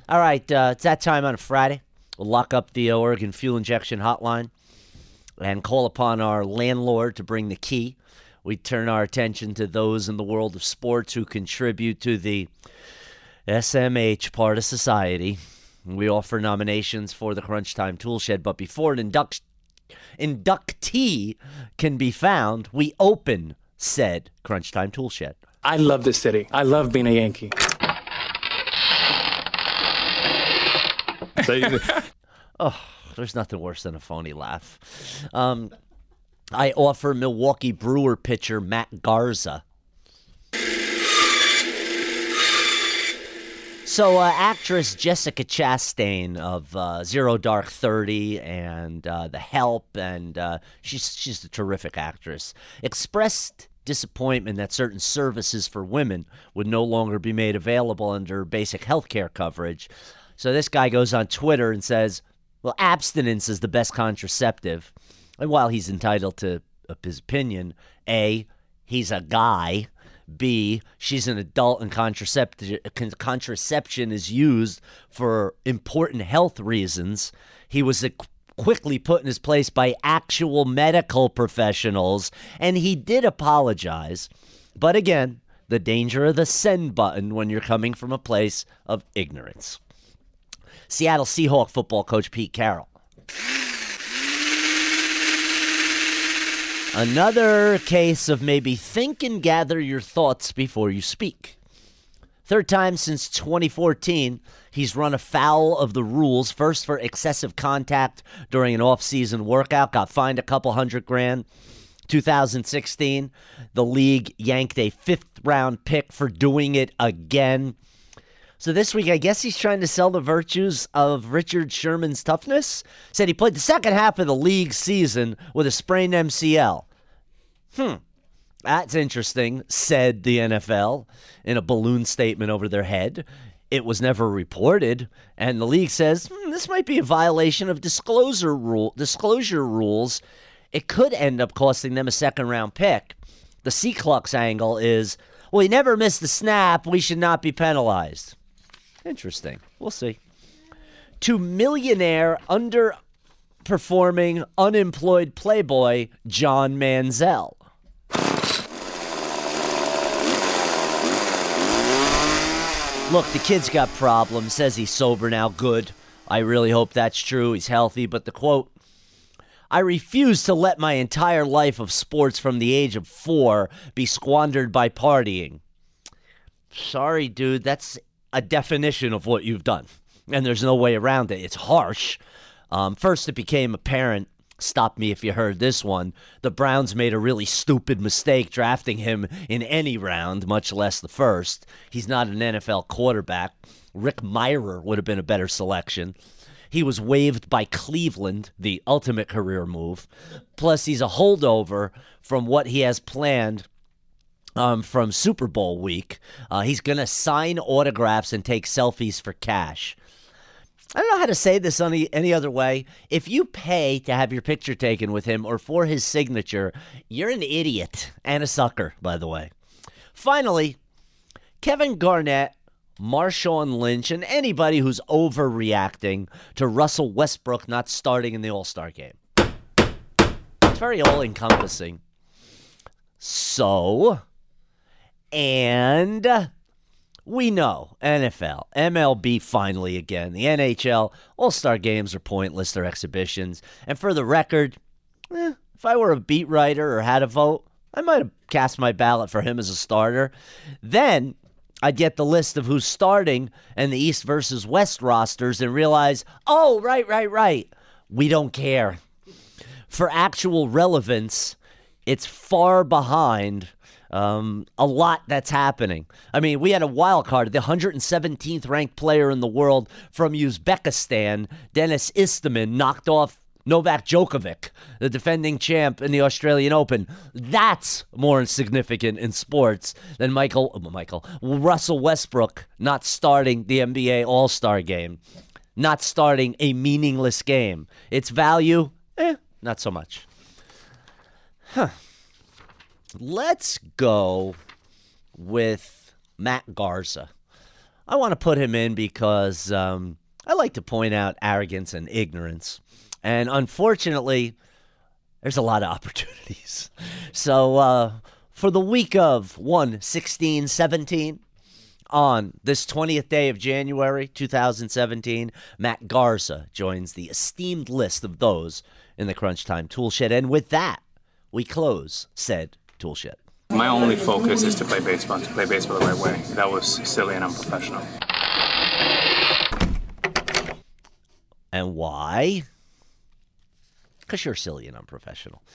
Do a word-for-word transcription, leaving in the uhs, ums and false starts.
All right, uh, it's that time on a Friday. We'll lock up the Oregon Fuel Injection Hotline and call upon our landlord to bring the key. We turn our attention to those in the world of sports who contribute to the S M H part of society. We offer nominations for the Crunch Time Tool Shed, but before an induct- inductee can be found, we open said Crunch Time Tool Shed. I love this city. I love being a Yankee. Oh, there's nothing worse than a phony laugh. Um, I offer Milwaukee Brewer pitcher Matt Garza. So, uh, actress Jessica Chastain of uh, Zero Dark Thirty and uh, The Help, and uh, she's she's a terrific actress, expressed disappointment that certain services for women would no longer be made available under basic health care coverage. So this guy goes on Twitter and says, well, abstinence is the best contraceptive. And while he's entitled to his opinion, A, he's a guy. B, she's an adult and contracept- contraception is used for important health reasons. He was a quickly put in his place by actual medical professionals, and he did apologize. But again, the danger of the send button when you're coming from a place of ignorance. Seattle Seahawk football coach Pete Carroll. Another case of maybe think and gather your thoughts before you speak. Third time since twenty fourteen, he's run afoul of the rules. First for excessive contact during an off-season workout, got fined a couple hundred grand. two thousand sixteen, the league yanked a fifth-round pick for doing it again. So this week, I guess he's trying to sell the virtues of Richard Sherman's toughness. Said he played the second half of the league season with a sprained M C L. Hmm. That's interesting, said the N F L in a balloon statement over their head. It was never reported, and the league says hmm, this might be a violation of disclosure rule disclosure rules. It could end up costing them a second-round pick. The C-Clux angle is, well, he never missed the snap. We should not be penalized. Interesting. We'll see. To millionaire, underperforming, unemployed playboy John Manziel. Look, the kid's got problems. Says he's sober now. Good. I really hope that's true. He's healthy. But the quote, I refuse to let my entire life of sports from the age of four be squandered by partying. Sorry, dude. That's a definition of what you've done. And there's no way around it. It's harsh. Um, first, it became apparent. Stop me if you heard this one. The Browns made a really stupid mistake drafting him in any round, much less the first. He's not an N F L quarterback. Rick Mirer would have been a better selection. He was waived by Cleveland, the ultimate career move. Plus, he's a holdover from what he has planned um, from Super Bowl week. Uh, he's going to sign autographs and take selfies for cash. I don't know how to say this any, any other way. If you pay to have your picture taken with him or for his signature, you're an idiot and a sucker, by the way. Finally, Kevin Garnett, Marshawn Lynch, and anybody who's overreacting to Russell Westbrook not starting in the All-Star game. It's very all-encompassing. So, and we know N F L, M L B finally again, the N H L, All-Star games are pointless, they're exhibitions. And for the record, eh, if I were a beat writer or had a vote, I might have cast my ballot for him as a starter. Then I'd get the list of who's starting and the East versus West rosters and realize, oh, right, right, right. We don't care. For actual relevance, it's far behind um, a lot that's happening. I mean, we had a wild card, the one hundred seventeenth ranked player in the world from Uzbekistan, Denis Istomin, knocked off Novak Djokovic, the defending champ in the Australian Open. That's more significant in sports than Michael, oh, Michael Russell Westbrook not starting the N B A All-Star game, not starting a meaningless game. Its value, eh, not so much. Huh. Let's go with Matt Garza. I want to put him in because um, I like to point out arrogance and ignorance. And unfortunately, there's a lot of opportunities. So uh, for the week of one sixteen seventeen, on this twentieth day of January two thousand seventeen, Matt Garza joins the esteemed list of those in the Crunch Time Toolshed. And with that, we close said Toolshed. My only focus is to play baseball, to play baseball the right way. That was silly and unprofessional. And why? Because you're silly and unprofessional.